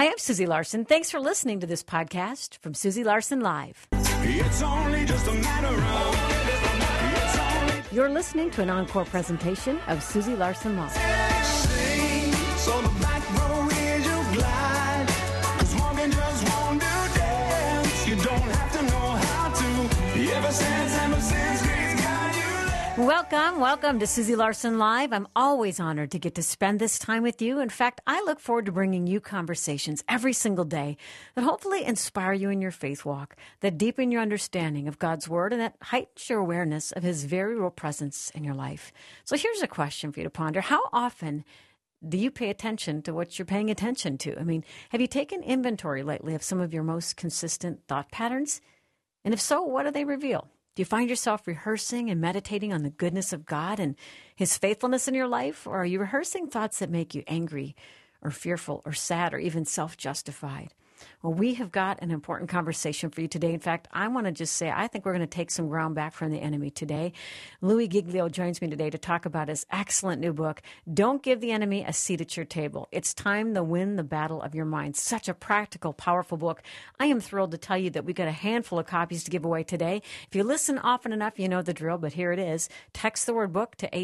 I'm Susie Larson. Thanks for listening to this podcast from Susie Larson Live. It's only just a matter of... You're listening to an encore presentation of Susie Larson Live. Sing, so the back row is your glide. 'Cause walking just won't do dance. You don't have to know how to. Ever since God's got you there. Welcome to Susie Larson Live. I'm always honored to get to spend this time with you. In fact, I look forward to bringing you conversations every single day that hopefully inspire you in your faith walk, that deepen your understanding of God's Word, and that heightens your awareness of His very real presence in your life. So here's a question for you to ponder. How often do you pay attention to what you're paying attention to? I mean, have you taken inventory lately of some of your most consistent thought patterns? And if so, what do they reveal? Do you find yourself rehearsing and meditating on the goodness of God and His faithfulness in your life? Or are you rehearsing thoughts that make you angry or fearful or sad or even self-justified? Well, we have got an important conversation for you today. In fact, I want to just say I think we're going to take some ground back from the enemy today. Louis Giglio joins me today to talk about his excellent new book, Don't Give the Enemy a Seat at Your Table. It's time to win the battle of your mind. Such a practical, powerful book. I am thrilled to tell you that we got a handful of copies to give away today. If you listen often enough, you know the drill, but here it is. Text the word book to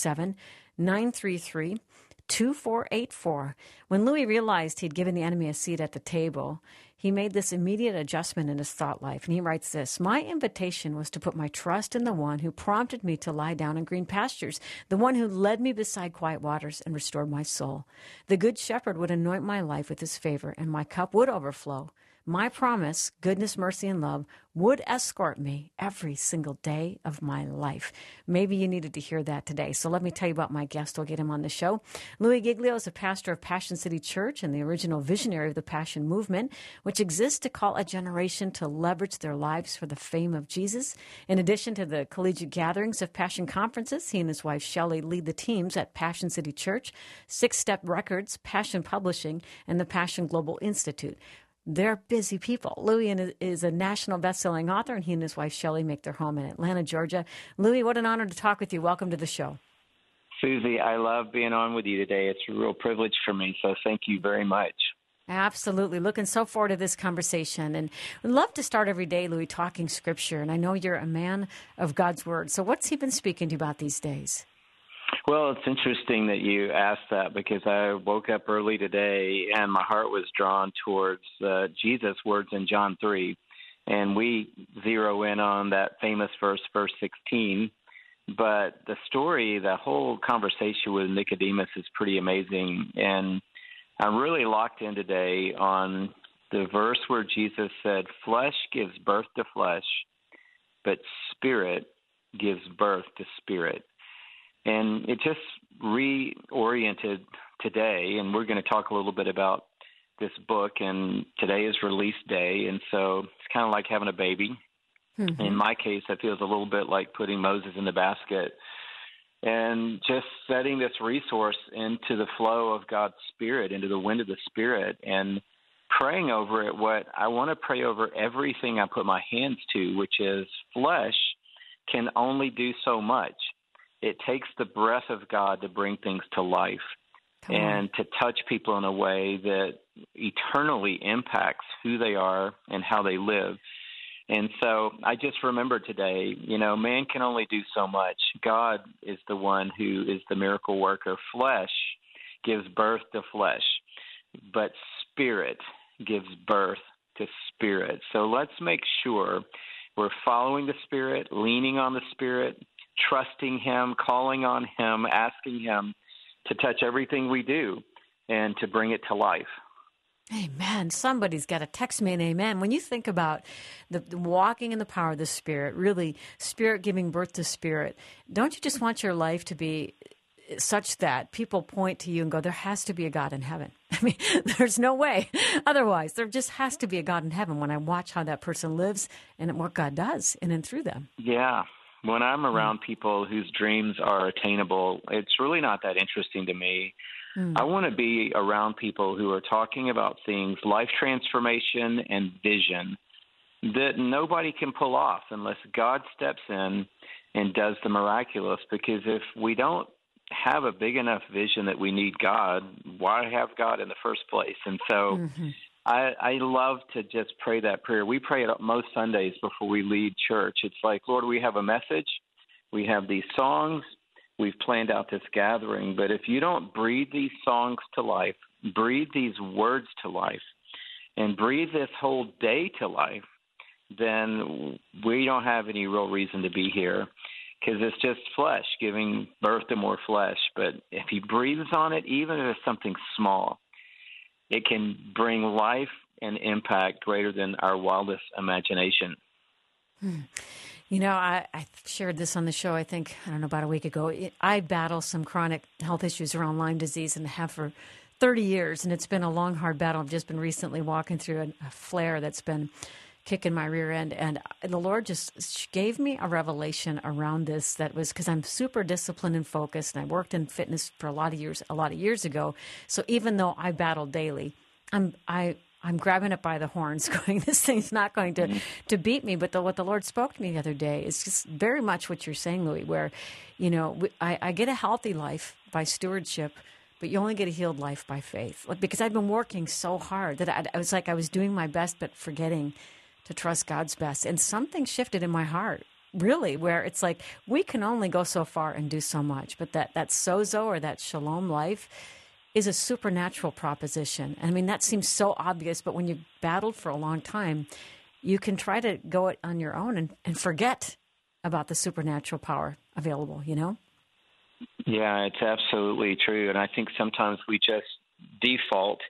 877-933-2484. When Louis realized he'd given the enemy a seat at the table, he made this immediate adjustment in his thought life. And he writes this: my invitation was to put my trust in the one who prompted me to lie down in green pastures, the one who led me beside quiet waters and restored my soul. The good shepherd would anoint my life with his favor, and my cup would overflow. My promise, goodness, mercy, and love would escort me every single day of my life. Maybe you needed to hear that today. So let me tell you about my guest. I'll get him on the show. Louis Giglio is a pastor of Passion City Church and the original visionary of the Passion Movement, which exists to call a generation to leverage their lives for the fame of Jesus. In addition to the collegiate gatherings of Passion conferences, he and his wife Shelley lead the teams at Passion City Church, Six Step Records, Passion Publishing, and the Passion Global Institute. They're busy people. Louis is a national best-selling author, and he and his wife, Shelley, make their home in Atlanta, Georgia. Louis, what an honor to talk with you. Welcome to the show. Susie, I love being on with you today. It's a real privilege for me, so thank you very much. Absolutely. Looking so forward to this conversation. And we'd love to start every day, Louis, talking Scripture. And I know you're a man of God's Word. So what's he been speaking to you about these days? Well, it's interesting that you asked that because I woke up early today and my heart was drawn towards Jesus' words in John 3. And we zero in on that famous verse 16. But the story, the whole conversation with Nicodemus is pretty amazing. And I'm really locked in today on the verse where Jesus said, flesh gives birth to flesh, but spirit gives birth to spirit. And it just reoriented today, and we're going to talk a little bit about this book, and today is release day, and so it's kind of like having a baby. Mm-hmm. In my case, it feels a little bit like putting Moses in the basket and just setting this resource into the flow of God's Spirit, into the wind of the Spirit, and praying over it. What I want to pray over everything I put my hands to, which is flesh can only do so much. It takes the breath of God to bring things to life and to touch people in a way that eternally impacts who they are and how they live. And so I just remember today, man can only do so much. God is the one who is the miracle worker. Flesh gives birth to flesh, but spirit gives birth to spirit. So let's make sure we're following the Spirit, leaning on the Spirit, trusting Him, calling on Him, asking Him to touch everything we do and to bring it to life. Amen. Somebody's got to text me an amen. When you think about the walking in the power of the Spirit, really Spirit giving birth to Spirit, don't you just want your life to be such that people point to you and go, there has to be a God in heaven? I mean, there's no way otherwise. There just has to be a God in heaven when I watch how that person lives and what God does in and through them. Yeah. When I'm around people whose dreams are attainable, it's really not that interesting to me. I want to be around people who are talking about things, life transformation and vision, that nobody can pull off unless God steps in and does the miraculous. Because if we don't have a big enough vision that we need God, why have God in the first place? And so I love to just pray that prayer. We pray it most Sundays before we lead church. It's like, Lord, we have a message. We have these songs. We've planned out this gathering. But if you don't breathe these songs to life, breathe these words to life, and breathe this whole day to life, then we don't have any real reason to be here, because it's just flesh giving birth to more flesh. But if he breathes on it, even if it's something small, it can bring life and impact greater than our wildest imagination. You know, I shared this on the show, I think, about a week ago. I battle some chronic health issues around Lyme disease and have for 30 years, and it's been a long, hard battle. I've just been recently walking through a flare that's been kicking my rear end, and the Lord just gave me a revelation around this that was, because I'm super disciplined and focused, and I worked in fitness for a lot of years ago. So even though I battle daily, I'm grabbing it by the horns, going, this thing's not going to beat me. But what the Lord spoke to me the other day is just very much what you're saying, Louis, where, you know, I get a healthy life by stewardship, but you only get a healed life by faith. Because I've been working so hard that I was like I was doing my best but forgetting to trust God's best. And something shifted in my heart, really, where it's like we can only go so far and do so much. But that sozo, or that shalom life, is a supernatural proposition. I mean, that seems so obvious, but when you've battled for a long time, you can try to go it on your own and forget about the supernatural power available, you know? Yeah, it's absolutely true. And I think sometimes we just default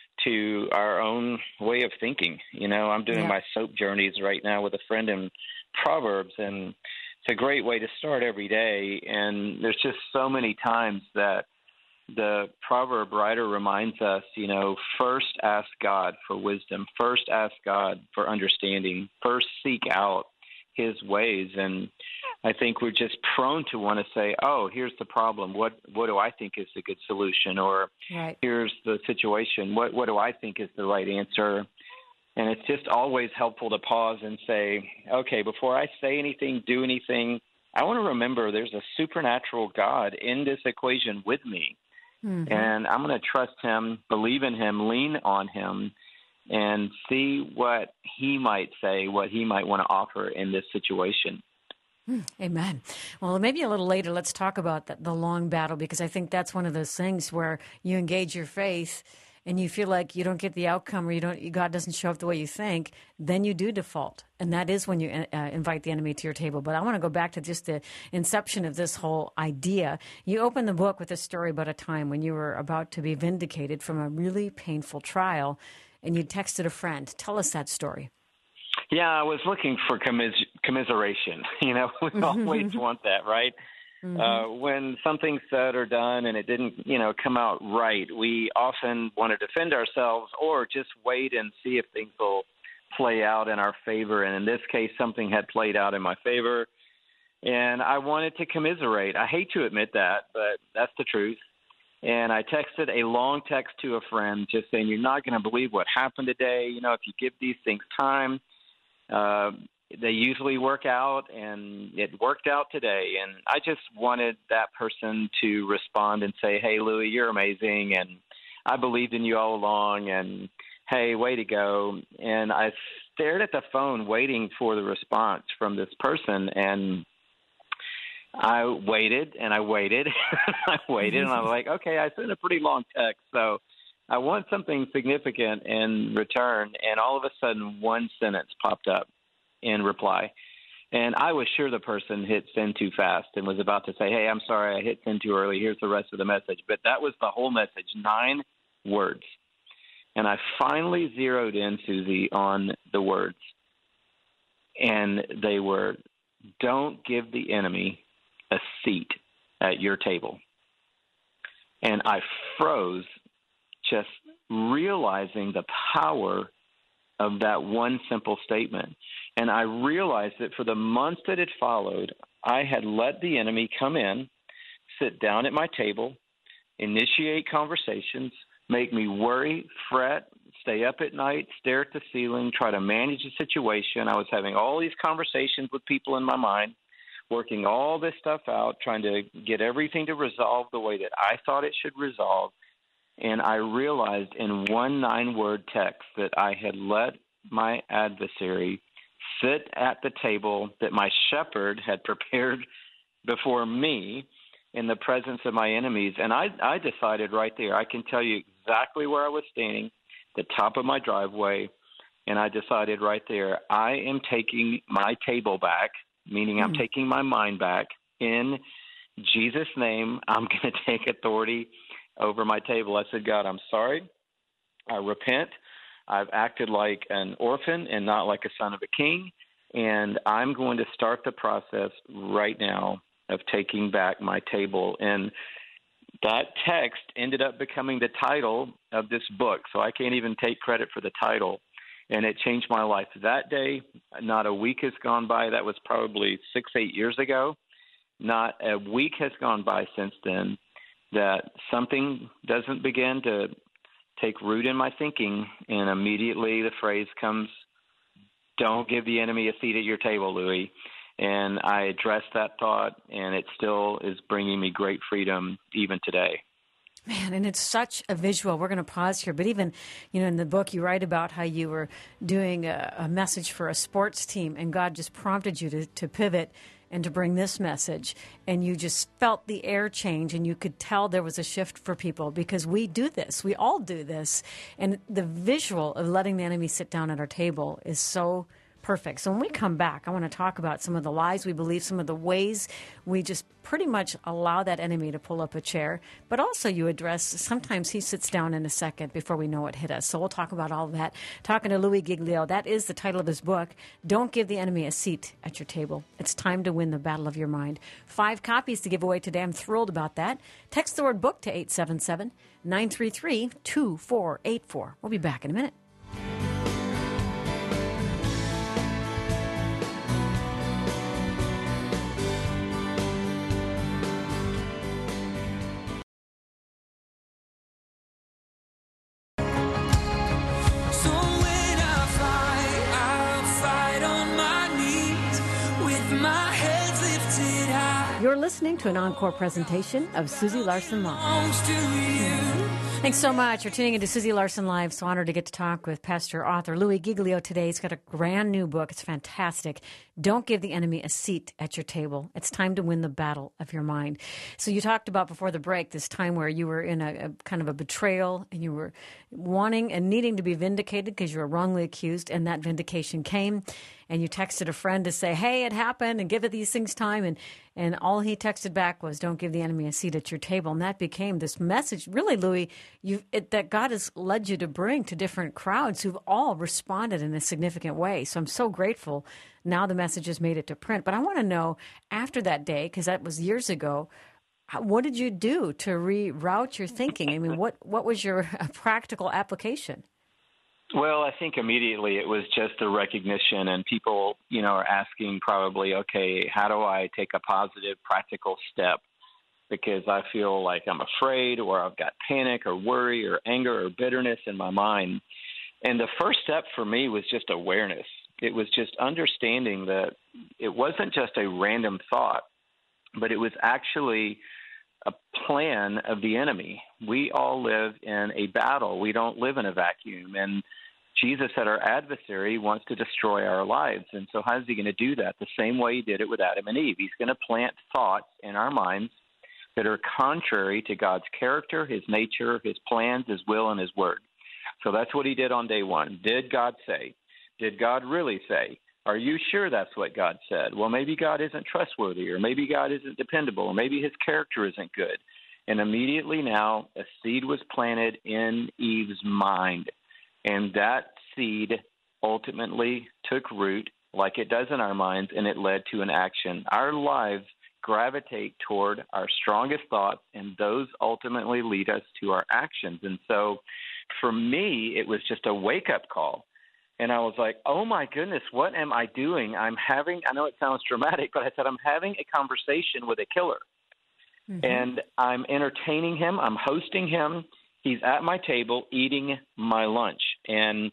to our own way of thinking. You know, I'm doing my soap journeys right now with a friend in Proverbs, and it's a great way to start every day. And there's just so many times that the proverb writer reminds us, you know, first ask God for wisdom, first ask God for understanding, first seek out his ways. And I think we're just prone to want to say, oh, here's the problem. What do I think is the good solution? Or here's the situation. What do I think is the right answer? And it's just always helpful to pause and say, okay, before I say anything, do anything, I want to remember there's a supernatural God in this equation with me. And I'm going to trust him, believe in him, lean on him, and see what he might say, what he might want to offer in this situation. Amen. Well, maybe a little later, let's talk about the long battle, because I think that's one of those things where you engage your faith and you feel like you don't get the outcome, or God doesn't show up the way you think, then you do default. And that is when you invite the enemy to your table. But I want to go back to just the inception of this whole idea. You open the book with a story about a time when you were about to be vindicated from a really painful trial, and you texted a friend. Tell us that story. Yeah, I was looking for commiseration. You know, we always want that, right? When something's said or done and it didn't, you know, come out right, we often want to defend ourselves or just wait and see if things will play out in our favor. And in this case, something had played out in my favor, and I wanted to commiserate. I hate to admit that, but that's the truth. And I texted a long text to a friend just saying, you're not going to believe what happened today. You know, if you give these things time, they usually work out, and it worked out today. And I just wanted that person to respond and say, hey, Louis, you're amazing, and I believed in you all along, and hey, way to go. And I stared at the phone waiting for the response from this person, and I waited, and I waited, I waited, and I was like, okay, I sent a pretty long text, so I want something significant in return. And all of a sudden, one sentence popped up in reply. And I was sure the person hit send too fast and was about to say, hey, I'm sorry, I hit send too early. Here's the rest of the message. But that was the whole message, 9 words. And I finally zeroed in, Susie, on the words. And they were, don't give the enemy a seat at your table. And I froze, just realizing the power of that one simple statement. And I realized that for the months that had followed, I had let the enemy come in, sit down at my table, initiate conversations, make me worry, fret, stay up at night, stare at the ceiling, try to manage the situation. I was having all these conversations with people in my mind, working all this stuff out, trying to get everything to resolve the way that I thought it should resolve. And I realized in one 9-word text that I had let my adversary sit at the table that my shepherd had prepared before me in the presence of my enemies. And I decided right there, I can tell you exactly where I was standing, the top of my driveway, and I decided right there, I am taking my table back, meaning I'm taking my mind back. In Jesus' name, I'm going to take authority over my table. I said, God, I'm sorry. I repent. I've acted like an orphan and not like a son of a king, and I'm going to start the process right now of taking back my table. And that text ended up becoming the title of this book, so I can't even take credit for the title. And it changed my life that day. Not a week has gone by. That was probably 6-8 years ago. Not a week has gone by since then that something doesn't begin to take root in my thinking, and immediately the phrase comes, don't give the enemy a seat at your table, Louis. And I addressed that thought, and it still is bringing me great freedom even today. Man, and it's such a visual. We're going to pause here, but even, in the book you write about how you were doing a message for a sports team, and God just prompted you to pivot and to bring this message, and you just felt the air change, and you could tell there was a shift for people, because we do this. We all do this, and the visual of letting the enemy sit down at our table is so perfect. So when we come back, I want to talk about some of the lies we believe, some of the ways we just pretty much allow that enemy to pull up a chair. But also you address, sometimes he sits down in a second before we know it hit us. So we'll talk about all of that. Talking to Louis Giglio, that is the title of his book, Don't Give the Enemy a Seat at Your Table. It's time to win the battle of your mind. 5 copies to give away today. I'm thrilled about that. Text the word book to 877-933-2484. We'll be back in a minute. You're listening to an encore presentation of Susie Larson Live. Thanks so much for tuning into Susie Larson Live. So honored to get to talk with pastor, author Louis Giglio today. He's got a brand new book. It's fantastic. Don't give the enemy a seat at your table. It's time to win the battle of your mind. So you talked about before the break this time where you were in a kind of a betrayal, and you were wanting and needing to be vindicated because you were wrongly accused, and that vindication came. And you texted a friend to say, hey, it happened, and give it these things time. And all he texted back was, don't give the enemy a seat at your table. And that became this message, really, Louis, that God has led you to bring to different crowds who've all responded in a significant way. So I'm so grateful now the message has made it to print. But I want to know, after that day, because that was years ago, what did you do to reroute your thinking? I mean, what was your practical application? Well, I think immediately it was just the recognition, and people, are asking probably, okay, how do I take a positive, practical step? Because I feel like I'm afraid, or I've got panic or worry or anger or bitterness in my mind. And the first step for me was just awareness. It was just understanding that it wasn't just a random thought, but it was actually a plan of the enemy. We all live in a battle. We don't live in a vacuum. And Jesus said our adversary wants to destroy our lives. And so how is he going to do that? The same way he did it with Adam and Eve. He's going to plant thoughts in our minds that are contrary to God's character, his nature, his plans, his will, and his word. So that's what he did on day one. Did God say? Did God really say? Are you sure that's what God said? Well, maybe God isn't trustworthy, or maybe God isn't dependable, or maybe his character isn't good. And immediately now a seed was planted in Eve's mind. And that seed ultimately took root like it does in our minds, and it led to an action. Our lives gravitate toward our strongest thoughts, and those ultimately lead us to our actions. And so for me, it was just a wake-up call. And I was like, oh, my goodness, what am I doing? I know it sounds dramatic, but I said I'm having a conversation with a killer. Mm-hmm. And I'm entertaining him. I'm hosting him. He's at my table eating my lunch. And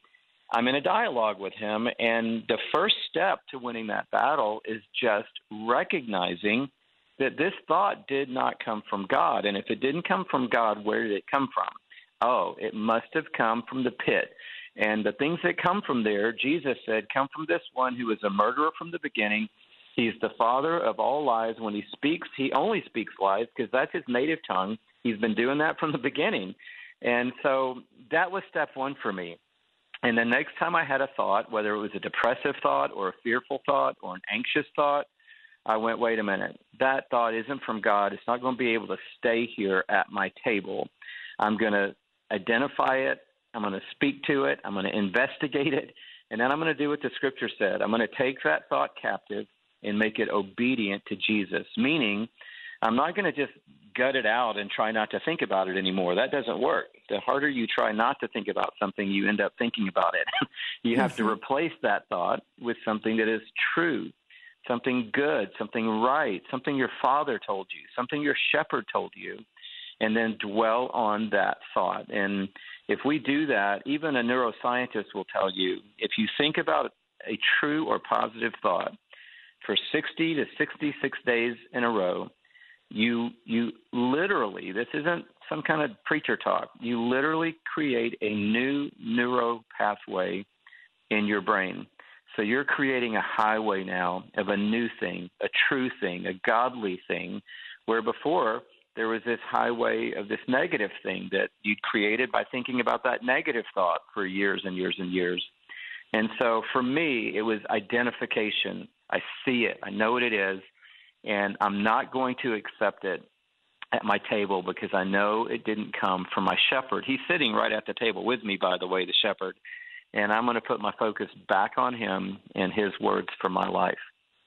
I'm in a dialogue with him. And the first step to winning that battle is just recognizing that this thought did not come from God. And if it didn't come from God, where did it come from? Oh, it must have come from the pit. And the things that come from there, Jesus said, come from this one who is a murderer from the beginning. He's the father of all lies. When he speaks, he only speaks lies because that's his native tongue. He's been doing that from the beginning. And so that was step one for me. And the next time I had a thought, whether it was a depressive thought or a fearful thought or an anxious thought, I went, wait a minute, that thought isn't from God. It's not going to be able to stay here at my table. I'm going to identify it. I'm going to speak to it. I'm going to investigate it. And then I'm going to do what the scripture said. I'm going to take that thought captive and make it obedient to Jesus, meaning I'm not going to just gut it out and try not to think about it anymore. That doesn't work. The harder you try not to think about something, you end up thinking about it. You have to replace that thought with something that is true, something good, something right, something your father told you, something your shepherd told you, and then dwell on that thought. And if we do that, even a neuroscientist will tell you, if you think about a true or positive thought for 60 to 66 days in a row, you literally, this isn't some kind of preacher talk, you literally create a new neuro pathway in your brain. So you're creating a highway now of a new thing, a true thing, a godly thing, where before there was this highway of this negative thing that you'd created by thinking about that negative thought for years and years and years. And so for me, it was identification. I see it. I know what it is. And I'm not going to accept it at my table because I know it didn't come from my shepherd. He's sitting right at the table with me, by the way, the shepherd. And I'm going to put my focus back on him and his words for my life.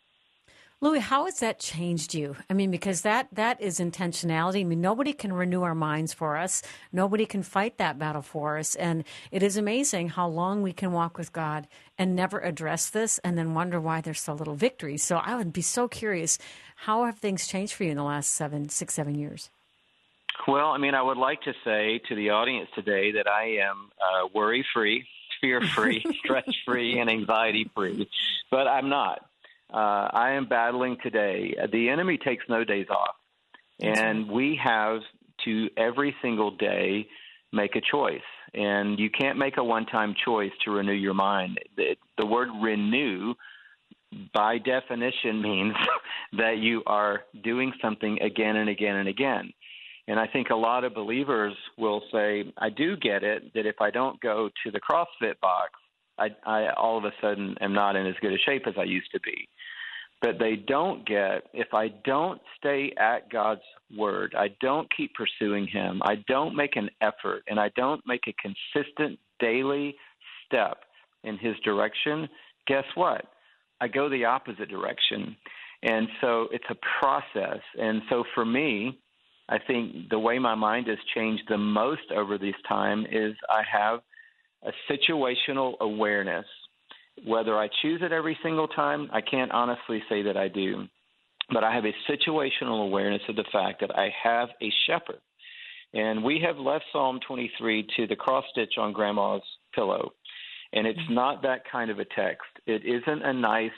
Louis, how has that changed you? I mean, because that is intentionality. I mean, nobody can renew our minds for us. Nobody can fight that battle for us. And it is amazing how long we can walk with God and never address this and then wonder why there's so little victory. So I would be so curious, how have things changed for you in the last 7 years? Well, I mean, I would like to say to the audience today that I am worry-free, fear-free, stress-free, and anxiety-free, but I'm not. I am battling today. The enemy takes no days off, and we have to every single day make a choice. And you can't make a one-time choice to renew your mind. The word renew, by definition, means that you are doing something again and again and again. And I think a lot of believers will say, I do get it, that if I don't go to the CrossFit box, I all of a sudden am not in as good a shape as I used to be. But they don't get, if I don't stay at God's word, I don't keep pursuing him, I don't make an effort, and I don't make a consistent daily step in his direction, guess what? I go the opposite direction. And so it's a process. And so for me, I think the way my mind has changed the most over this time is I have a situational awareness. Whether I choose it every single time, I can't honestly say that I do. But I have a situational awareness of the fact that I have a shepherd. And we have left Psalm 23 to the cross stitch on Grandma's pillow. And it's not that kind of a text. It isn't a nice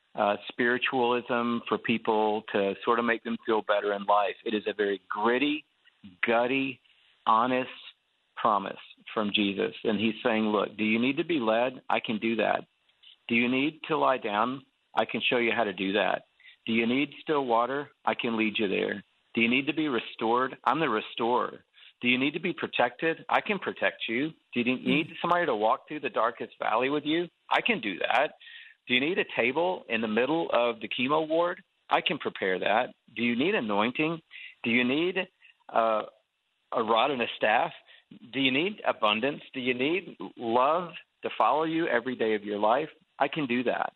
spiritualism for people to sort of make them feel better in life. It is a very gritty, gutty, honest promise from Jesus. And he's saying, look, do you need to be led? I can do that. Do you need to lie down? I can show you how to do that. Do you need still water? I can lead you there. Do you need to be restored? I'm the restorer. Do you need to be protected? I can protect you. Do you need somebody to walk through the darkest valley with you? I can do that. Do you need a table in the middle of the chemo ward? I can prepare that. Do you need anointing? Do you need a rod and a staff? Do you need abundance? Do you need love to follow you every day of your life? I can do that.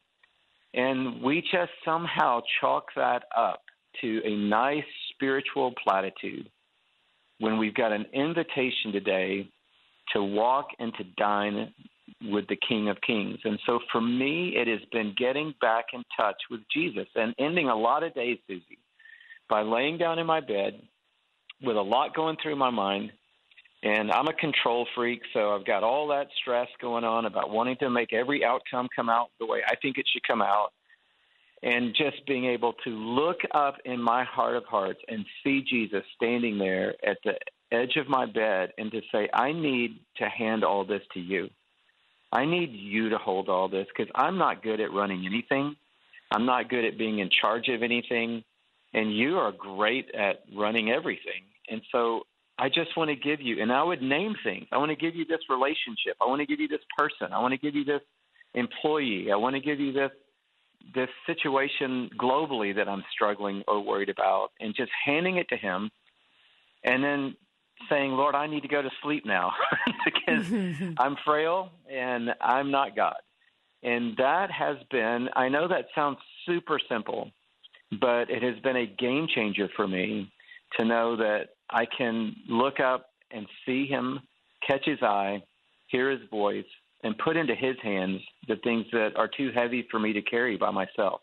And we just somehow chalk that up to a nice spiritual platitude when we've got an invitation today to walk and to dine with the King of Kings. And so for me, it has been getting back in touch with Jesus and ending a lot of days, Susie, by laying down in my bed with a lot going through my mind And I'm a control freak, so I've got all that stress going on about wanting to make every outcome come out the way I think it should come out. And just being able to look up in my heart of hearts and see Jesus standing there at the edge of my bed and to say, I need to hand all this to you. I need you to hold all this because I'm not good at running anything. I'm not good at being in charge of anything. And you are great at running everything. And so I just want to give you, and I would name things. I want to give you this relationship. I want to give you this person. I want to give you this employee. I want to give you this situation globally that I'm struggling or worried about, and just handing it to him and then saying, Lord, I need to go to sleep now because I'm frail and I'm not God. And that has been, I know that sounds super simple, but it has been a game changer for me to know that I can look up and see him, catch his eye, hear his voice, and put into his hands the things that are too heavy for me to carry by myself.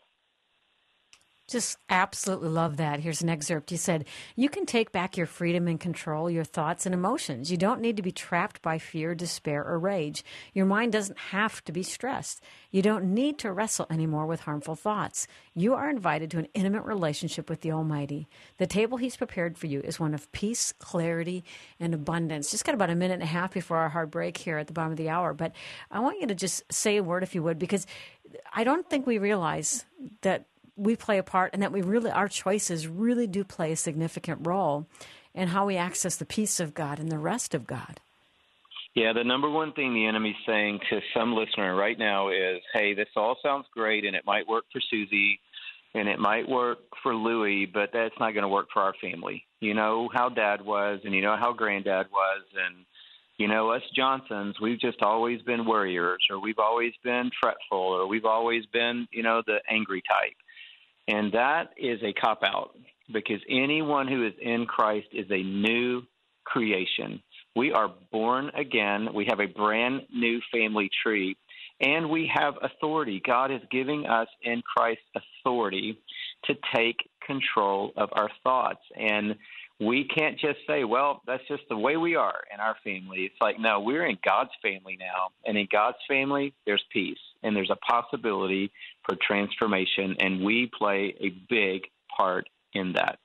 Just absolutely love that. Here's an excerpt. You said, you can take back your freedom and control your thoughts and emotions. You don't need to be trapped by fear, despair, or rage. Your mind doesn't have to be stressed. You don't need to wrestle anymore with harmful thoughts. You are invited to an intimate relationship with the Almighty. The table he's prepared for you is one of peace, clarity, and abundance. Just got about a minute and a half before our hard break here at the bottom of the hour, but I want you to just say a word, if you would, because I don't think we realize that we play a part and that our choices really do play a significant role in how we access the peace of God and the rest of God. Yeah, the number one thing the enemy's saying to some listener right now is, hey, this all sounds great and it might work for Susie and it might work for Louie, but that's not going to work for our family. You know how Dad was and you know how Granddad was, and you know, us Johnsons, we've just always been worriers, or we've always been fretful, or we've always been, the angry type. And that is a cop-out, because anyone who is in Christ is a new creation. We are born again. We have a brand new family tree, and we have authority. God is giving us in Christ authority to take control of our thoughts. And we can't just say, well, that's just the way we are in our family. It's like, no, we're in God's family now. And in God's family, there's peace. And there's a possibility for transformation. And we play a big part in that.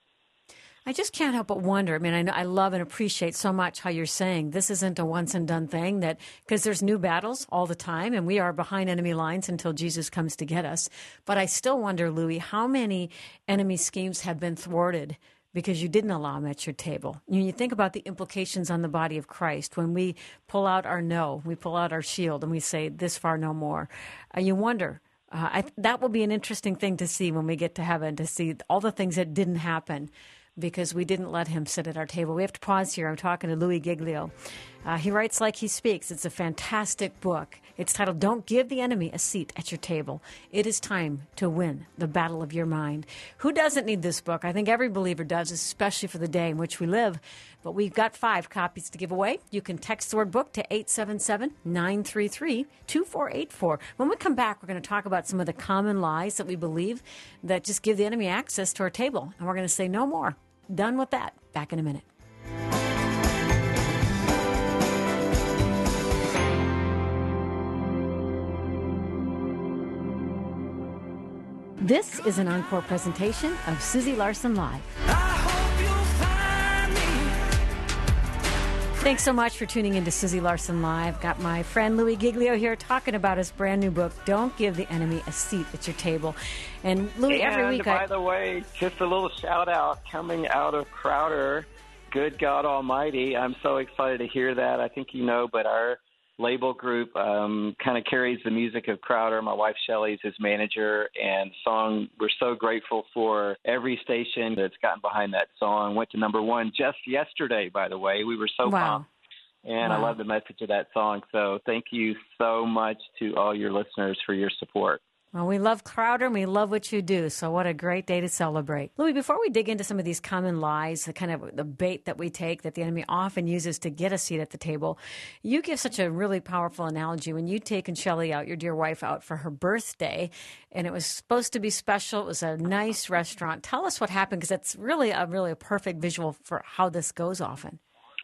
I just can't help but wonder. I mean, I love and appreciate so much how you're saying this isn't a once and done thing, that because there's new battles all the time and we are behind enemy lines until Jesus comes to get us. But I still wonder, Louie, how many enemy schemes have been thwarted because you didn't allow him at your table. You think about the implications on the body of Christ when we pull out our no, we pull out our shield and we say, this far no more. You wonder, that will be an interesting thing to see when we get to heaven, to see all the things that didn't happen because we didn't let him sit at our table. We have to pause here. I'm talking to Louie Giglio. He writes like he speaks. It's a fantastic book. It's titled, Don't Give the Enemy a Seat at Your Table. It is time to win the battle of your mind. Who doesn't need this book? I think every believer does, especially for the day in which we live. But we've got 5 copies to give away. You can text the word book to 877-933-2484. When we come back, we're going to talk about some of the common lies that we believe that just give the enemy access to our table. And we're going to say no more. Done with that. Back in a minute. This is an encore presentation of Susie Larson Live. Thanks so much for tuning in to Susie Larson Live. Got my friend Louie Giglio here talking about his brand new book, Don't Give the Enemy a Seat at Your Table. And Louie, every week by the way, just a little shout out coming out of Crowder, good God Almighty. I'm so excited to hear that. I think you know, but our label group kind of carries the music of Crowder. My wife Shelly's his manager, and song, we're so grateful for every station that's gotten behind that song. Went to #1 just yesterday, by the way. We were so pumped, and I love the message of that song. So thank you so much to all your listeners for your support. Well, we love Crowder and we love what you do, so what a great day to celebrate. Louie, before we dig into some of these common lies, the kind of the bait that we take that the enemy often uses to get a seat at the table, you give such a really powerful analogy when you taken Shelley out, your dear wife, out for her birthday, and it was supposed to be special. It was a nice restaurant. Tell us what happened, because that's really a perfect visual for how this goes often.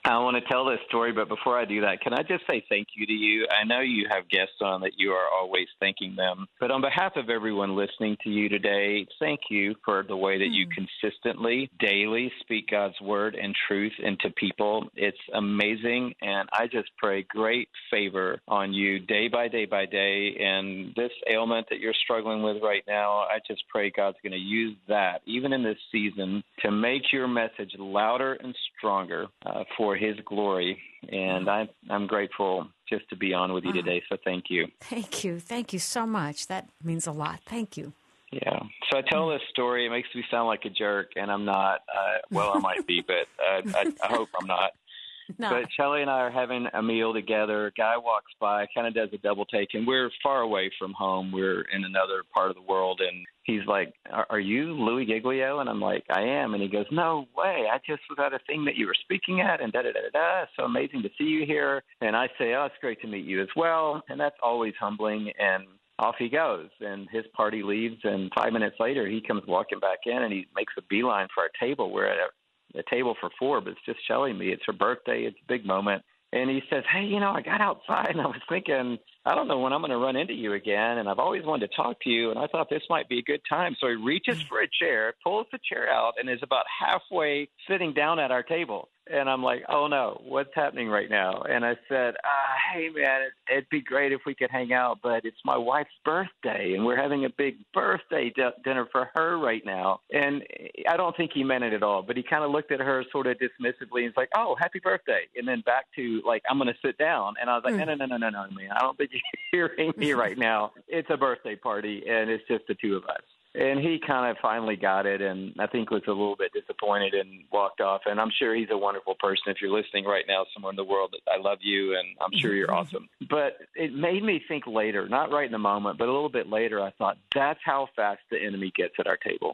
I want to tell this story, but before I do that, can I just say thank you to you? I know you have guests on that you are always thanking them, but on behalf of everyone listening to you today, thank you for the way that you consistently, daily speak God's word and truth into people. It's amazing, and I just pray great favor on you day by day by day, and this ailment that you're struggling with right now, I just pray God's going to use that, even in this season, to make your message louder and stronger for His glory. And I'm grateful just to be on with you today, so thank you. Thank you. Thank you so much. That means a lot. Thank you. Yeah. So I tell this story. It makes me sound like a jerk, and I'm not. Well, I might be, but I hope I'm not. No. But Shelley and I are having a meal together. A guy walks by, kind of does a double take, and we're far away from home. We're in another part of the world, and he's like, are you Louis Giglio? And I'm like, I am. And he goes, no way. I just was at a thing that you were speaking at, and da-da-da-da-da. So amazing to see you here. And I say, oh, it's great to meet you as well. And that's always humbling. And off he goes, and his party leaves. And 5 minutes later, he comes walking back in, and he makes a beeline for our table. We're at a table for four, but it's just Shelley and me. It's her birthday. It's a big moment. And he says, hey, I got outside, and I was thinking, I don't know when I'm going to run into you again, and I've always wanted to talk to you, and I thought this might be a good time. So he reaches for a chair, pulls the chair out, and is about halfway sitting down at our table. And I'm like, oh, no, what's happening right now? And I said, hey, man, it'd be great if we could hang out, but it's my wife's birthday, and we're having a big birthday dinner for her right now. And I don't think he meant it at all, but he kind of looked at her sort of dismissively and was like, oh, happy birthday. And then back to, like, I'm going to sit down. And I was like, no, man, I don't think you're hearing me right now. It's a birthday party, and it's just the two of us. And he kind of finally got it, and I think was a little bit disappointed and walked off. And I'm sure he's a wonderful person. If you're listening right now, somewhere in the world, I love you, and I'm sure you're awesome. But it made me think later, not right in the moment, but a little bit later, I thought, that's how fast the enemy gets at our table.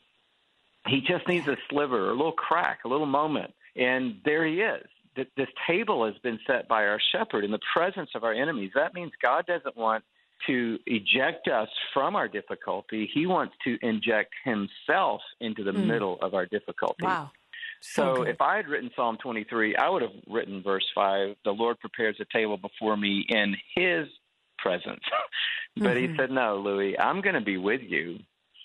He just needs a sliver, a little crack, a little moment, and there he is. This table has been set by our shepherd in the presence of our enemies. That means God doesn't want to eject us from our difficulty. He wants to inject himself into the middle of our difficulty. Wow. So if I had written Psalm 23, I would have written verse 5, the Lord prepares a table before me in his presence. But he said, no, Louis, I'm going to be with you,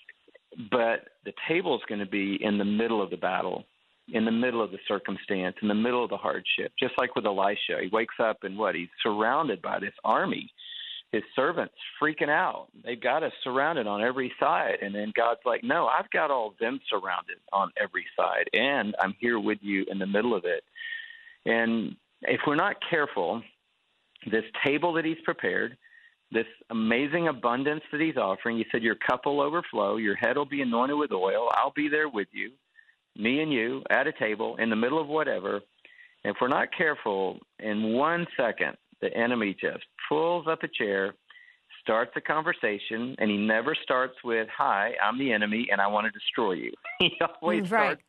but the table is going to be in the middle of the battle, in the middle of the circumstance, in the middle of the hardship, just like with Elisha. He wakes up and he's surrounded by this army. His servants freaking out. They've got us surrounded on every side. And then God's like, no, I've got all of them surrounded on every side, and I'm here with you in the middle of it. And if we're not careful, this table that he's prepared, this amazing abundance that he's offering, he said your cup will overflow, your head will be anointed with oil, I'll be there with you, me and you at a table in the middle of whatever. And if we're not careful, in 1 second, the enemy just pulls up a chair, starts a conversation, and he never starts with, hi, I'm the enemy, and I want to destroy you. He always starts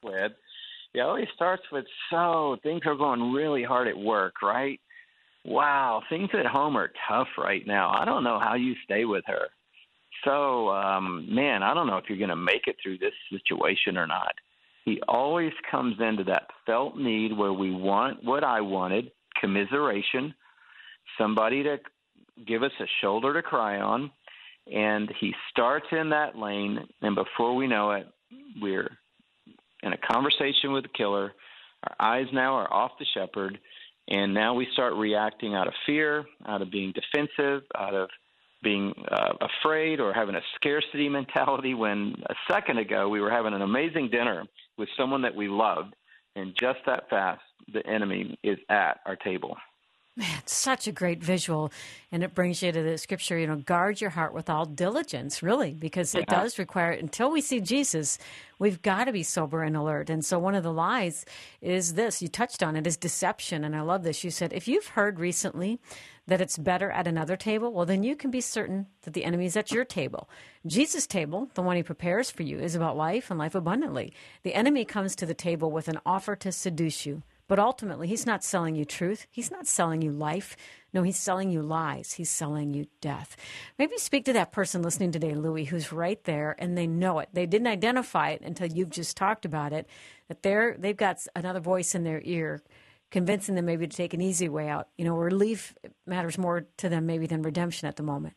with, so things are going really hard at work, right? Wow, things at home are tough right now. I don't know how you stay with her. So, man, I don't know if you're going to make it through this situation or not. He always comes into that felt need where we want what I wanted, commiseration, somebody to give us a shoulder to cry on, and he starts in that lane, and before we know it, we're in a conversation with the killer. Our eyes now are off the shepherd, and now we start reacting out of fear, out of being defensive, out of being afraid or having a scarcity mentality, when a second ago we were having an amazing dinner with someone that we loved, and just that fast, the enemy is at our table. Man, such a great visual. And it brings you to the scripture, guard your heart with all diligence, really, because it does require, until we see Jesus, we've got to be sober and alert. And so one of the lies is this, you touched on it, is deception. And I love this. You said, if you've heard recently that it's better at another table, well, then you can be certain that the enemy is at your table. Jesus' table, the one he prepares for you, is about life and life abundantly. The enemy comes to the table with an offer to seduce you. But ultimately, he's not selling you truth. He's not selling you life. No, he's selling you lies. He's selling you death. Maybe speak to that person listening today, Louis, who's right there, and they know it. They didn't identify it until you've just talked about it, that they've got another voice in their ear convincing them maybe to take an easy way out. Relief matters more to them maybe than redemption at the moment.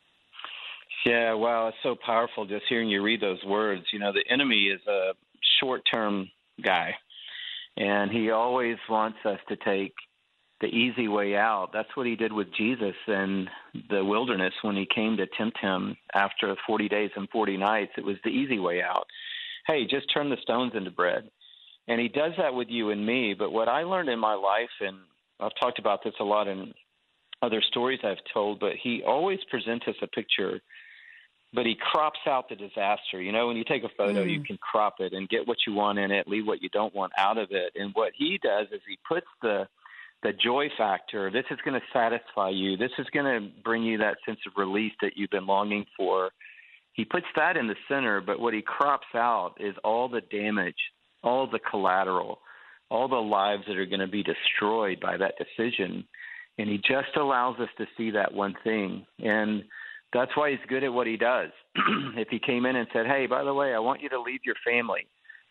Yeah, wow, it's so powerful just hearing you read those words. The enemy is a short-term guy, and he always wants us to take the easy way out. That's what he did with Jesus in the wilderness when he came to tempt him after 40 days and 40 nights. It was the easy way out. Hey, just turn the stones into bread. And he does that with you and me. But what I learned in my life, and I've talked about this a lot in other stories I've told, but he always presents us a picture, but he crops out the disaster. When you take a photo, you can crop it and get what you want in it, leave what you don't want out of it. And what he does is he puts the joy factor. This is going to satisfy you. This is going to bring you that sense of release that you've been longing for. He puts that in the center, but what he crops out is all the damage, all the collateral, all the lives that are going to be destroyed by that decision. And he just allows us to see that one thing. And that's why he's good at what he does. If he came in and said, hey, by the way, I want you to leave your family.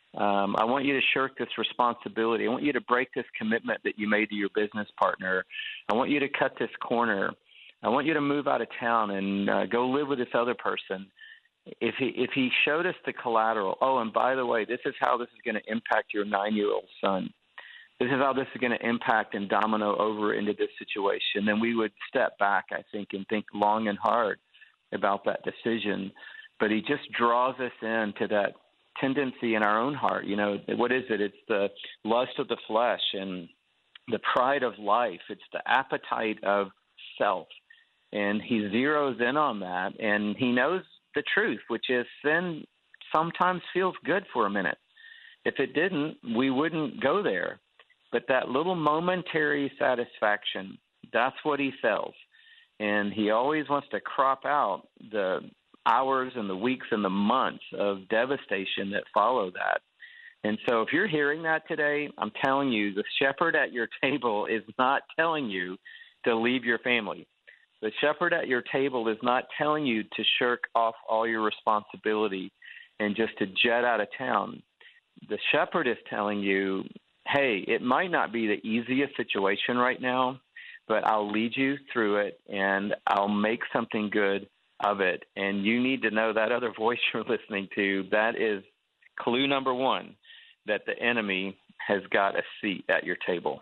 I want you to shirk this responsibility. I want you to break this commitment that you made to your business partner. I want you to cut this corner. I want you to move out of town and go live with this other person. If he showed us the collateral, oh, and by the way, this is how this is going to impact your 9-year-old son. This is how this is going to impact and domino over into this situation, then we would step back, I think, and think long and hard about that decision. But he just draws us into that tendency in our own heart. What is it? It's the lust of the flesh and the pride of life. It's the appetite of self. And he zeroes in on that, and he knows the truth, which is sin sometimes feels good for a minute. If it didn't, we wouldn't go there. But that little momentary satisfaction, that's what he sells. And he always wants to crop out the hours and the weeks and the months of devastation that follow that. And so if you're hearing that today, I'm telling you, the shepherd at your table is not telling you to leave your family. The shepherd at your table is not telling you to shirk off all your responsibility and just to jet out of town. The shepherd is telling you, hey, it might not be the easiest situation right now, but I'll lead you through it and I'll make something good of it. And you need to know that other voice you're listening to. That is clue number one, that the enemy has got a seat at your table.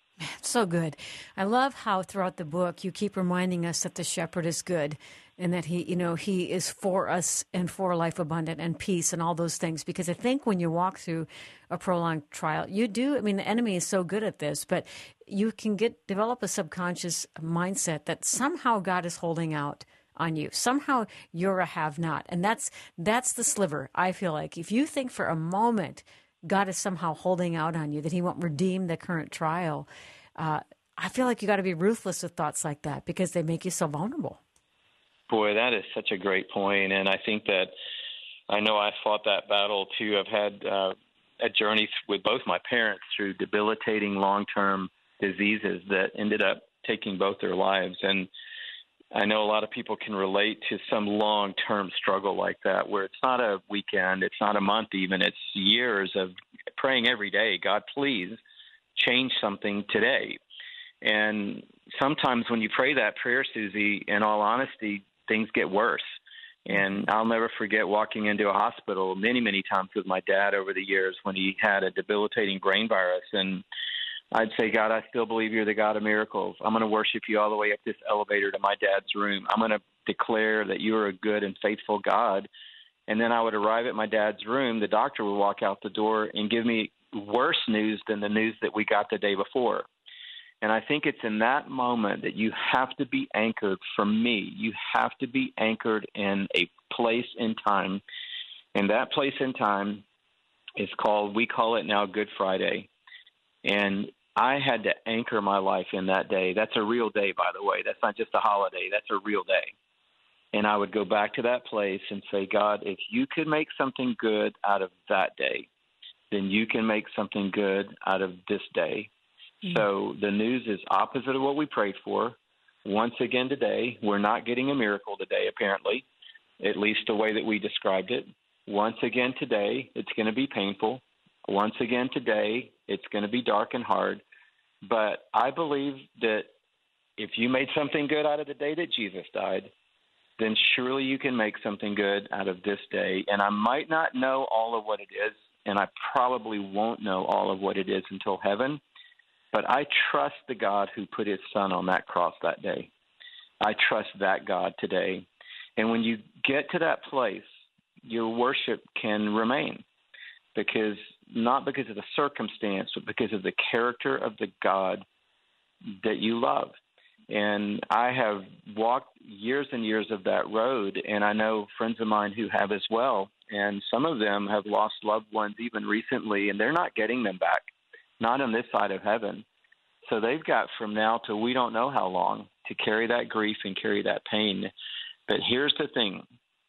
So good. I love how throughout the book you keep reminding us that the shepherd is good and that he is for us and for life abundant and peace and all those things. Because I think when you walk through a prolonged trial, you do. I mean, the enemy is so good at this, but you can develop a subconscious mindset that somehow God is holding out on you. Somehow you're a have-not. And that's the sliver, I feel like. If you think for a moment God is somehow holding out on you, that he won't redeem the current trial, I feel like you got to be ruthless with thoughts like that because they make you so vulnerable. Boy, that is such a great point. And I think that I know I fought that battle too. I've had a journey with both my parents through debilitating long-term diseases that ended up taking both their lives. And I know a lot of people can relate to some long-term struggle like that, where it's not a weekend, it's not a month even, it's years of praying every day, God, please change something today. And sometimes when you pray that prayer, Susie, in all honesty, things get worse. And I'll never forget walking into a hospital many, many times with my dad over the years when he had a debilitating brain virus. And I'd say, God, I still believe you're the God of miracles. I'm going to worship you all the way up this elevator to my dad's room. I'm going to declare that you are a good and faithful God. And then I would arrive at my dad's room. The doctor would walk out the door and give me worse news than the news that we got the day before. And I think it's in that moment that you have to be anchored. For me, you have to be anchored in a place in time. And that place in time is we call it now Good Friday. And I had to anchor my life in that day. That's a real day, by the way. That's not just a holiday. That's a real day. And I would go back to that place and say, God, if you could make something good out of that day, then you can make something good out of this day. Mm-hmm. So the news is opposite of what we prayed for. Once again today, we're not getting a miracle today, apparently, at least the way that we described it. Once again today, it's going to be painful. Once again today, it's going to be dark and hard. But I believe that if you made something good out of the day that Jesus died, then surely you can make something good out of this day. And I might not know all of what it is, and I probably won't know all of what it is until heaven, but I trust the God who put his son on that cross that day. I trust that God today. And when you get to that place, your worship can remain, because not because of the circumstance, but because of the character of the God that you love. And I have walked years and years of that road, and I know friends of mine who have as well. And some of them have lost loved ones even recently, and they're not getting them back, not on this side of heaven. So they've got from now till we don't know how long to carry that grief and carry that pain. But here's the thing.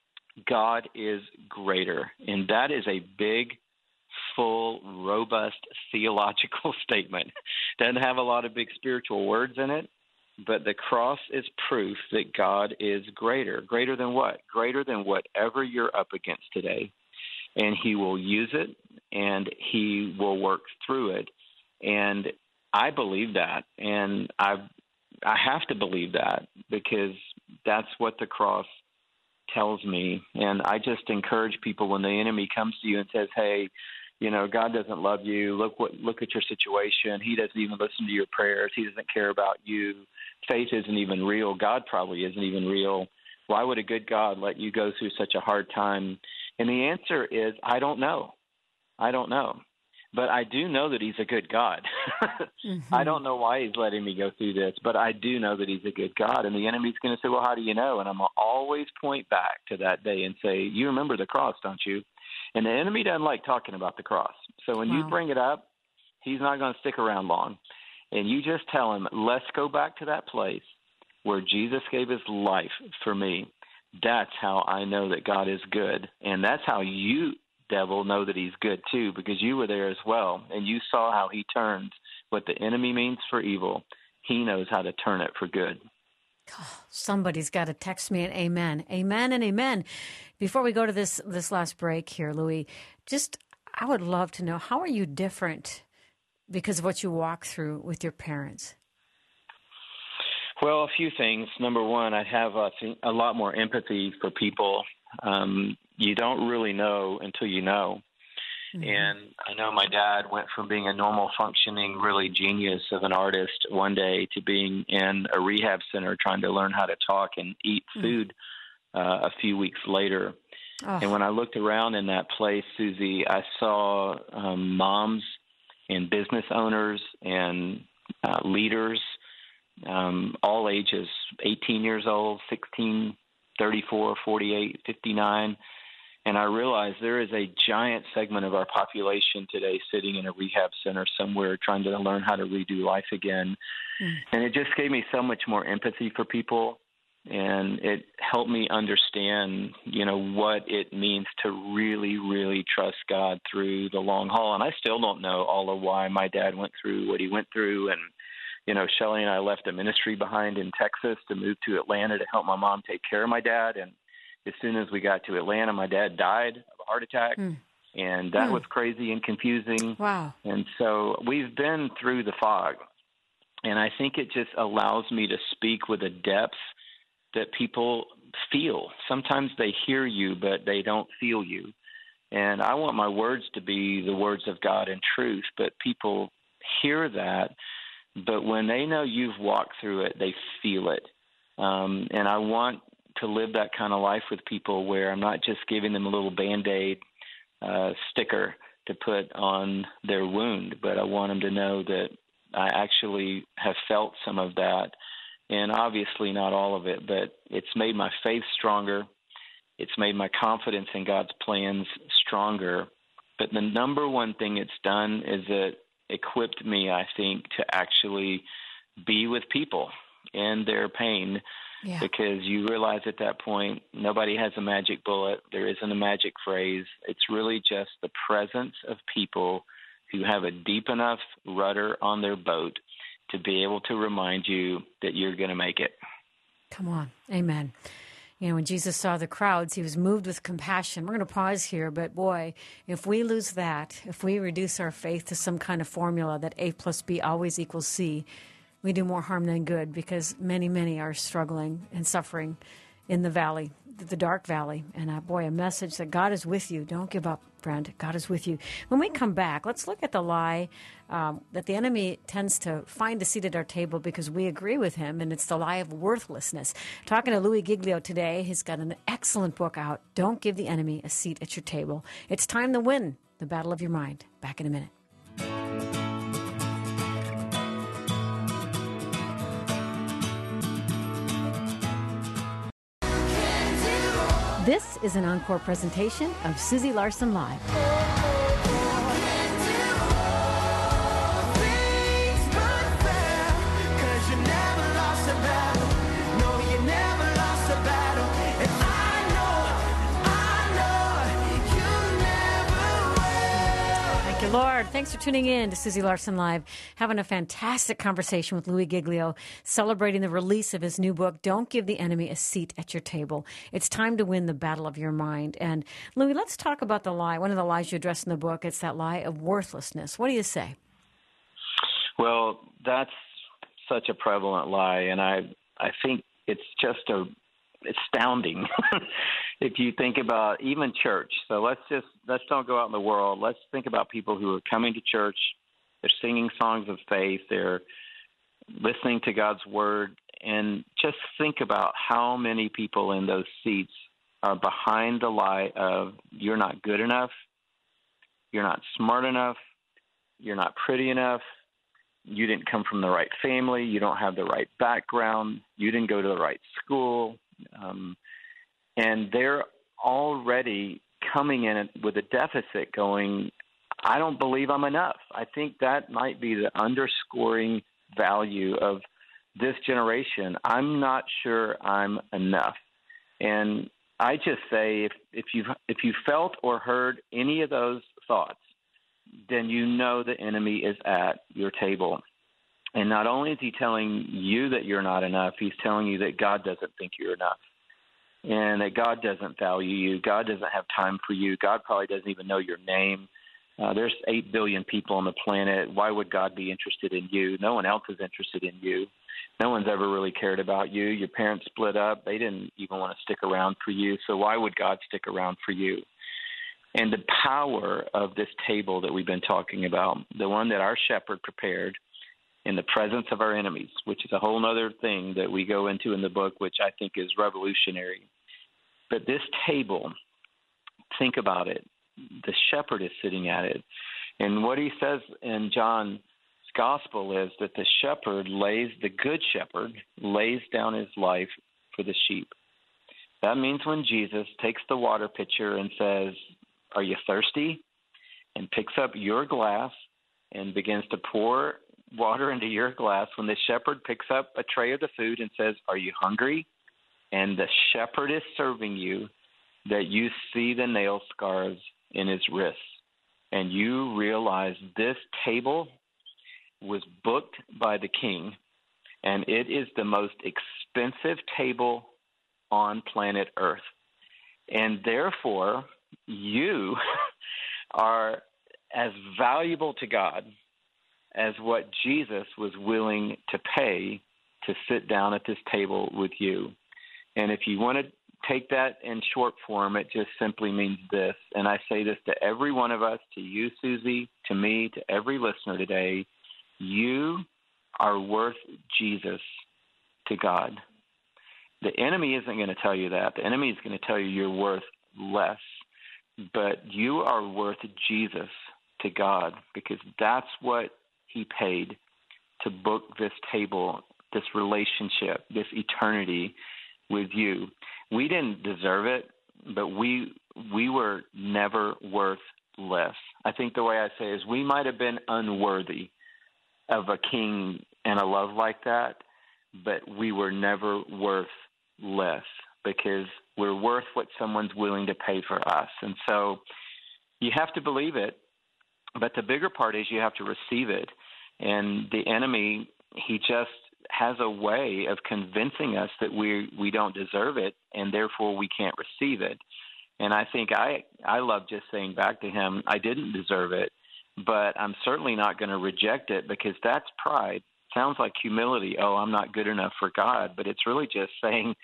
God is greater, and that is a big, full, robust theological statement. Doesn't have a lot of big spiritual words in it, but the cross is proof that God is greater. Greater than what? Greater than whatever you're up against today. And he will use it, and he will work through it. And I believe that, and I have to believe that, because that's what the cross tells me. And I just encourage people, when the enemy comes to you and says, hey, you know, God doesn't love you. Look at your situation. He doesn't even listen to your prayers. He doesn't care about you. Faith isn't even real. God probably isn't even real. Why would a good God let you go through such a hard time? And the answer is, I don't know. I don't know. But I do know that he's a good God. I don't know why he's letting me go through this, but I do know that he's a good God. And the enemy's going to say, well, how do you know? And I'm going to always point back to that day and say, you remember the cross, don't you? And the enemy doesn't like talking about the cross. So when you bring it up, he's not going to stick around long. And you just tell him, let's go back to that place where Jesus gave his life for me. That's how I know that God is good. And that's how you, devil, know that he's good too, because you were there as well. And you saw how he turns what the enemy means for evil. He knows how to turn it for good. Oh, somebody's got to text me an amen. Amen and amen. Before we go to this last break here, Louis, I would love to know, how are you different because of what you walk through with your parents? Well, a few things. Number one, I have a lot more empathy for people. You don't really know until you know. Mm-hmm. And I know my dad went from being a normal functioning, really genius of an artist one day to being in a rehab center trying to learn how to talk and eat food a few weeks later. Oh. And when I looked around in that place, Susie, I saw moms and business owners and leaders, all ages, 18 years old, 16, 34, 48, 59. And I realized there is a giant segment of our population today sitting in a rehab center somewhere trying to learn how to redo life again. And it just gave me so much more empathy for people. And it helped me understand, you know, what it means to really, really trust God through the long haul. And I still don't know all of why my dad went through what he went through. And, you know, Shelley and I left a ministry behind in Texas to move to Atlanta to help my mom take care of my dad. And as soon as we got to Atlanta, my dad died of a heart attack. And that was crazy and confusing. Wow. And so we've been through the fog. And I think it just allows me to speak with a depth that people feel. Sometimes they hear you, but they don't feel you. And I want my words to be the words of God in truth, but people hear that. But when they know you've walked through it, they feel it. And I want to live that kind of life with people where I'm not just giving them a little Band-Aid sticker to put on their wound, but I want them to know that I actually have felt some of that. And obviously not all of it, but it's made my faith stronger. It's made my confidence in God's plans stronger. But the number one thing it's done is it equipped me, I think, to actually be with people in their pain. Yeah. Because you realize at that point, nobody has a magic bullet. There isn't a magic phrase. It's really just the presence of people who have a deep enough rudder on their boat to be able to remind you that you're going to make it. Come on. Amen. When Jesus saw the crowds, he was moved with compassion. We're going to pause here, but boy, if we lose that, if we reduce our faith to some kind of formula that A plus B always equals C, we do more harm than good, because many, many are struggling and suffering in the valley, the dark valley. And boy, a message that God is with you. Don't give up, friend. God is with you. When we come back, let's look at the lie that the enemy tends to find a seat at our table because we agree with him, and it's the lie of worthlessness. Talking to Louis Giglio today. He's got an excellent book out, Don't Give the Enemy a Seat at Your Table. It's time to win the battle of your mind. Back in a minute. This is an encore presentation of Susie Larson Live. Lord, thanks for tuning in to Susie Larson Live. Having a fantastic conversation with Louis Giglio, celebrating the release of his new book, Don't Give the Enemy a Seat at Your Table. It's time to win the battle of your mind. And Louis, let's talk about the lie. One of the lies you address in the book, it's that lie of worthlessness. What do you say? Well, that's such a prevalent lie, and I think it's just astounding if you think about even church. So let's don't go out in the world. Let's think about people who are coming to church. They're singing songs of faith. They're listening to God's word, and just think about how many people in those seats are behind the lie of you're not good enough, you're not smart enough, you're not pretty enough, you didn't come from the right family, you don't have the right background, you didn't go to the right school. And they're already coming in with a deficit going, I don't believe I'm enough. I think that might be the underscoring value of this generation. I'm not sure I'm enough. And I just say if you felt or heard any of those thoughts, then you know the enemy is at your table. And not only is he telling you that you're not enough, he's telling you that God doesn't think you're enough, and that God doesn't value you. God doesn't have time for you. God probably doesn't even know your name. There's 8 billion people on the planet. Why would God be interested in you? No one else is interested in you. No one's ever really cared about you. Your parents split up. They didn't even want to stick around for you. So why would God stick around for you? And the power of this table that we've been talking about, the one that our shepherd prepared in the presence of our enemies, which is a whole other thing that we go into in the book, which I think is revolutionary. But this table, think about it. The shepherd is sitting at it. And what he says in John's gospel is that the good shepherd lays down his life for the sheep. That means when Jesus takes the water pitcher and says, are you thirsty? And picks up your glass and begins to pour water into your glass, when the shepherd picks up a tray of the food and says, are you hungry? And the shepherd is serving you, that you see the nail scars in his wrists. And you realize this table was booked by the king, and it is the most expensive table on planet Earth. And therefore, you are as valuable to God as what Jesus was willing to pay to sit down at this table with you. And if you want to take that in short form, it just simply means this. And I say this to every one of us, to you, Susie, to me, to every listener today. You are worth Jesus to God. The enemy isn't going to tell you that. The enemy is going to tell you you're worth less. But you are worth Jesus to God, because that's what he paid to book this table, this relationship, this eternity with you. We didn't deserve it, but we were never worth less. I think the way I say it is we might have been unworthy of a king and a love like that, but we were never worth less, because we're worth what someone's willing to pay for us. And so you have to believe it, but the bigger part is you have to receive it. And the enemy, he just has a way of convincing us that we don't deserve it, and therefore we can't receive it. And I think I love just saying back to him, I didn't deserve it, but I'm certainly not going to reject it, because that's pride. Sounds like humility. Oh, I'm not good enough for God. But it's really just saying,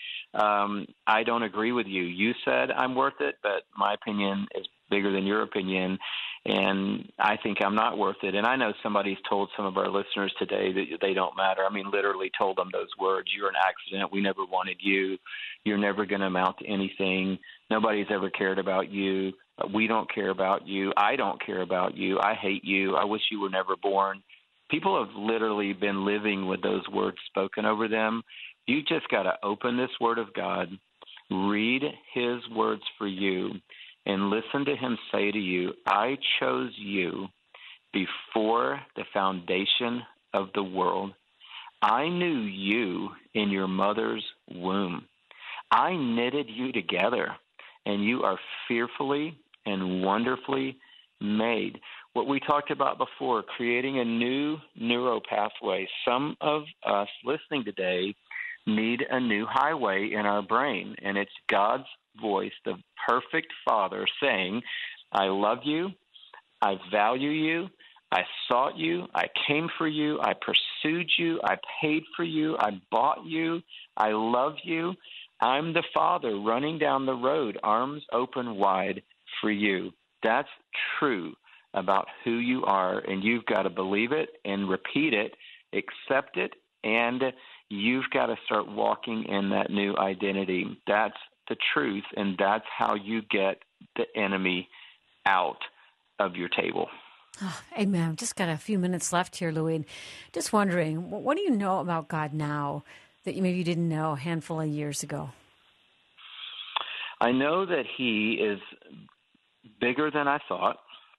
I don't agree with you. You said I'm worth it, but my opinion is bigger than your opinion, and I think I'm not worth it. And I know somebody's told some of our listeners today that they don't matter. I mean, literally told them those words. You're an accident. We never wanted you. You're never going to amount to anything. Nobody's ever cared about you. We don't care about you. I don't care about you. I hate you. I wish you were never born. People have literally been living with those words spoken over them. You just got to open this Word of God, read His words for you, and listen to Him say to you, I chose you before the foundation of the world. I knew you in your mother's womb. I knitted you together, and you are fearfully and wonderfully made. What we talked about before, creating a new neuro pathway. Some of us listening today need a new highway in our brain, and it's God's voice, the perfect Father, saying, I love you, I value you, I sought you, I came for you, I pursued you, I paid for you, I bought you, I love you. I'm the Father running down the road, arms open wide for you. That's true about who you are, and you've got to believe it and repeat it, accept it, and you've got to start walking in that new identity. That's the truth, and that's how you get the enemy out of your table. Oh, amen. Just got a few minutes left here, Louis. Just wondering, what do you know about God now that maybe you didn't know a handful of years ago? I know that He is bigger than I thought.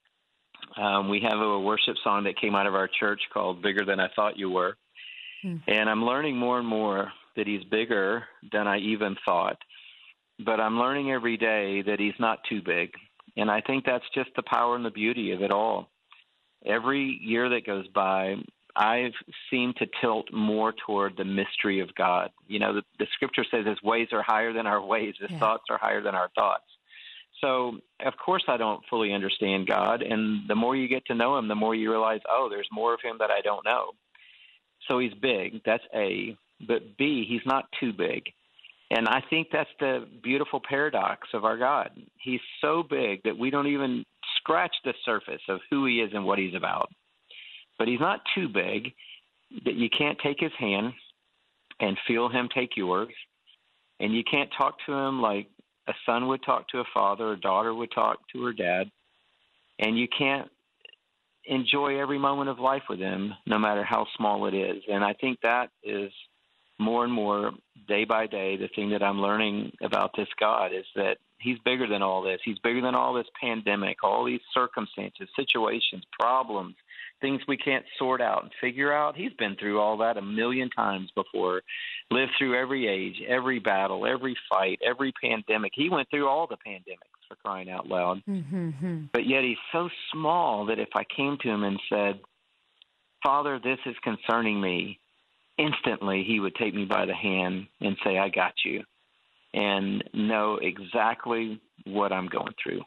We have a worship song that came out of our church called Bigger Than I Thought You Were. And I'm learning more and more that He's bigger than I even thought. But I'm learning every day that He's not too big. And I think that's just the power and the beauty of it all. Every year that goes by, I've seemed to tilt more toward the mystery of God. You know, the scripture says His ways are higher than our ways. His thoughts are higher than our thoughts. So, of course, I don't fully understand God. And the more you get to know Him, the more you realize, oh, there's more of Him that I don't know. So He's big. That's A. But B, He's not too big. And I think that's the beautiful paradox of our God. He's so big that we don't even scratch the surface of who He is and what He's about. But He's not too big that you can't take His hand and feel Him take yours. And you can't talk to Him like a son would talk to a father, a daughter would talk to her dad. And you can't enjoy every moment of life with Him, no matter how small it is. And I think that is more and more, day by day, the thing that I'm learning about this God is that He's bigger than all this. He's bigger than all this pandemic, all these circumstances, situations, problems, things we can't sort out and figure out. He's been through all that a million times before, lived through every age, every battle, every fight, every pandemic. He went through all the pandemics, for crying out loud. Mm-hmm. But yet He's so small that if I came to Him and said, Father, this is concerning me, instantly He would take me by the hand and say, I got you, and know exactly what I'm going through.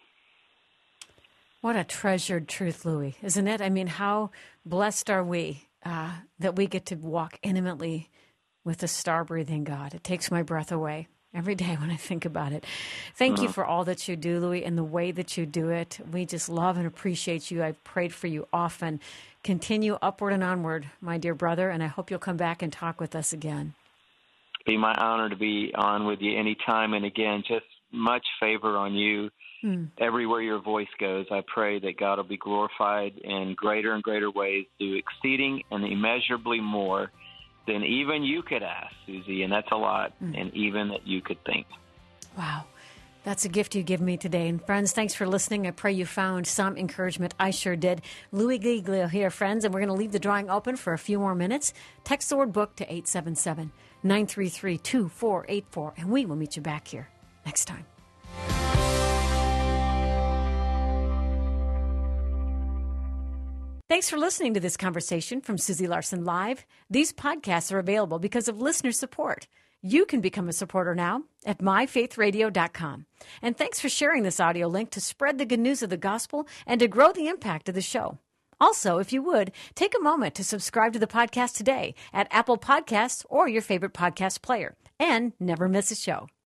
What a treasured truth, Louis, isn't it? I mean, how blessed are we that we get to walk intimately with the star-breathing God. It takes my breath away every day when I think about it. Thank you for all that you do, Louis, and the way that you do it. We just love and appreciate you. I've prayed for you often. Continue upward and onward, my dear brother, and I hope you'll come back and talk with us again. Be my honor to be on with you anytime. And again, just much favor on you. Everywhere your voice goes, I pray that God will be glorified in greater and greater ways, do exceeding and immeasurably more than even you could ask, Susie, and that's a lot, and even that you could think. Wow. That's a gift you give me today. And friends, thanks for listening. I pray you found some encouragement. I sure did. Louis Giglio here, friends, and we're going to leave the drawing open for a few more minutes. Text the word book to 877-933-2484, and we will meet you back here next time. Thanks for listening to this conversation from Susie Larson Live. These podcasts are available because of listener support. You can become a supporter now at myfaithradio.com. And thanks for sharing this audio link to spread the good news of the gospel and to grow the impact of the show. Also, if you would, take a moment to subscribe to the podcast today at Apple Podcasts or your favorite podcast player. And never miss a show.